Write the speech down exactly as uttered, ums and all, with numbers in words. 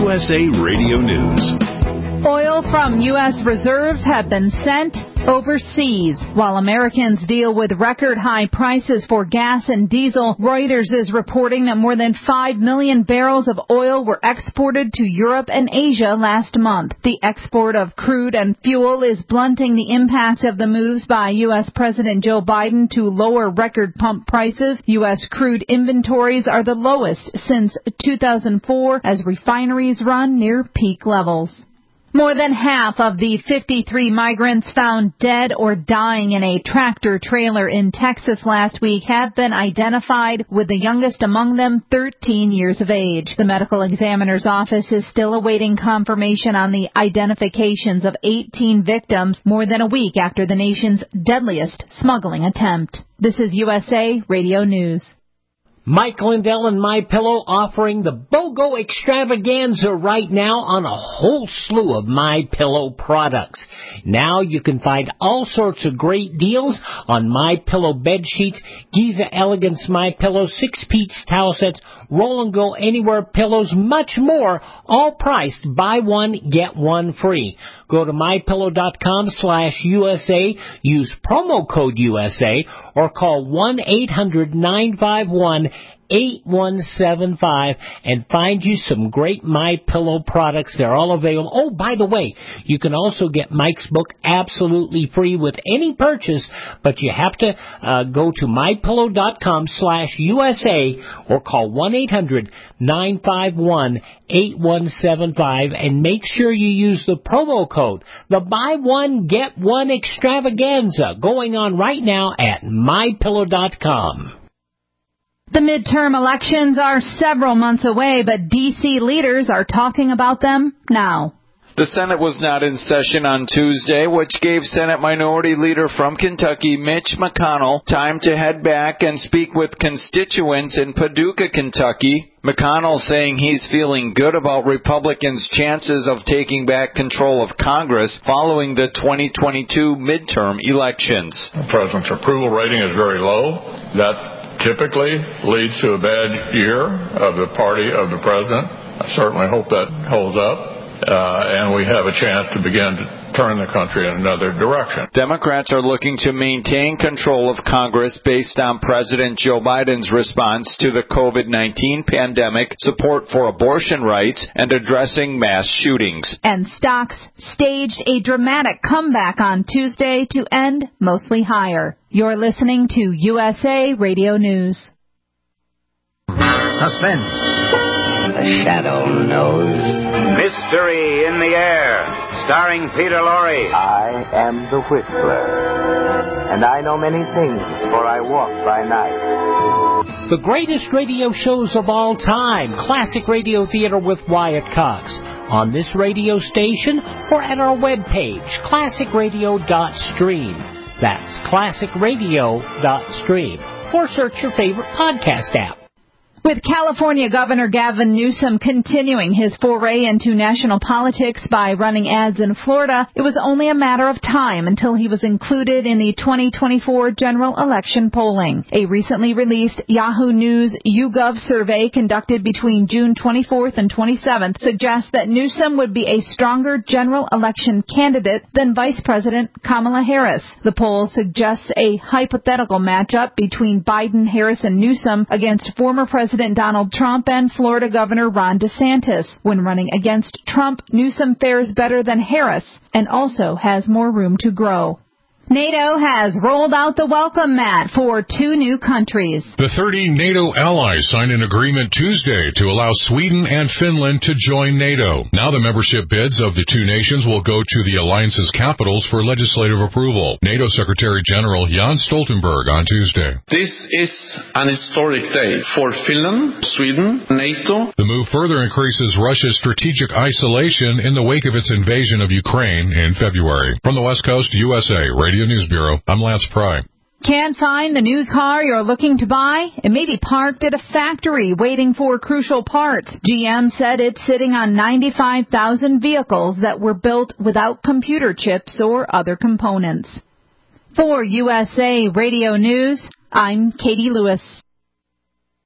U S A Radio News. Oil from U S reserves have been sent overseas. While Americans deal with record-high prices for gas and diesel, Reuters is reporting that more than five million barrels of oil were exported to Europe and Asia last month. The export of crude and fuel is blunting the impact of the moves by U S President Joe Biden to lower record pump prices. U S crude inventories are the lowest since two thousand four as refineries run near peak levels. More than half of the fifty-three migrants found dead or dying in a tractor-trailer in Texas last week have been identified, with the youngest among them thirteen years of age. The medical examiner's office is still awaiting confirmation on the identifications of eighteen victims more than a week after the nation's deadliest smuggling attempt. This is U S A Radio News. Mike Lindell and MyPillow offering the BOGO extravaganza right now on a whole slew of MyPillow products. Now you can find all sorts of great deals on MyPillow bed sheets, Giza Elegance MyPillow, six-piece towel sets, Roll and Go Anywhere pillows, much more, all priced buy one, get one free. Go to MyPillow.com slash USA, use promo code U S A, or call one eight hundred nine five one eight one seven five and find you some great MyPillow products. They're all available. Oh, by the way, you can also get Mike's book absolutely free with any purchase, but you have to uh, go to MyPillow.com slash USA or call one eight hundred nine five one eight one seven five and make sure you use the promo code, the buy one, get one extravaganza, going on right now at My Pillow dot com. The midterm elections are several months away, but D C leaders are talking about them now. The Senate was not in session on Tuesday, which gave Senate Minority Leader from Kentucky, Mitch McConnell, time to head back and speak with constituents in Paducah, Kentucky. McConnell saying he's feeling good about Republicans' chances of taking back control of Congress following the twenty twenty-two midterm elections. The president's approval rating is very low. That typically leads to a bad year of the party of the president. I certainly hope that holds up. Uh, and we have a chance to begin to turn the country in another direction. Democrats are looking to maintain control of Congress based on President Joe Biden's response to the COVID nineteen pandemic, support for abortion rights, and addressing mass shootings. And stocks staged a dramatic comeback on Tuesday to end mostly higher. You're listening to U S A Radio News. Suspense. The Shadow Knows. Mystery in the Air, starring Peter Lorre. I am the Whistler, and I know many things, for I walk by night. The greatest radio shows of all time, Classic Radio Theater with Wyatt Cox, on this radio station or at our webpage, classic radio dot stream. That's classic radio dot stream. Or search your favorite podcast app. With California Governor Gavin Newsom continuing his foray into national politics by running ads in Florida, it was only a matter of time until he was included in the twenty twenty-four general election polling. A recently released Yahoo News YouGov survey conducted between June twenty-fourth and twenty-seventh suggests that Newsom would be a stronger general election candidate than Vice President Kamala Harris. The poll suggests a hypothetical matchup between Biden, Harris, and Newsom against former President President Donald Trump and Florida Governor Ron DeSantis. When running against Trump, Newsom fares better than Harris and also has more room to grow. NATO has rolled out the welcome mat for two new countries. The thirty NATO allies signed an agreement Tuesday to allow Sweden and Finland to join NATO. Now the membership bids of the two nations will go to the alliance's capitals for legislative approval. NATO Secretary General Jens Stoltenberg on Tuesday. This is an historic day for Finland, Sweden, NATO. The move further increases Russia's strategic isolation in the wake of its invasion of Ukraine in February. From the West Coast, U S A Radio News Bureau, I'm Lance Pry. Can't find the new car you're looking to buy? It may be parked at a factory waiting for crucial parts. G M said it's sitting on ninety-five thousand vehicles that were built without computer chips or other components. For U S A Radio News, I'm Katie Lewis.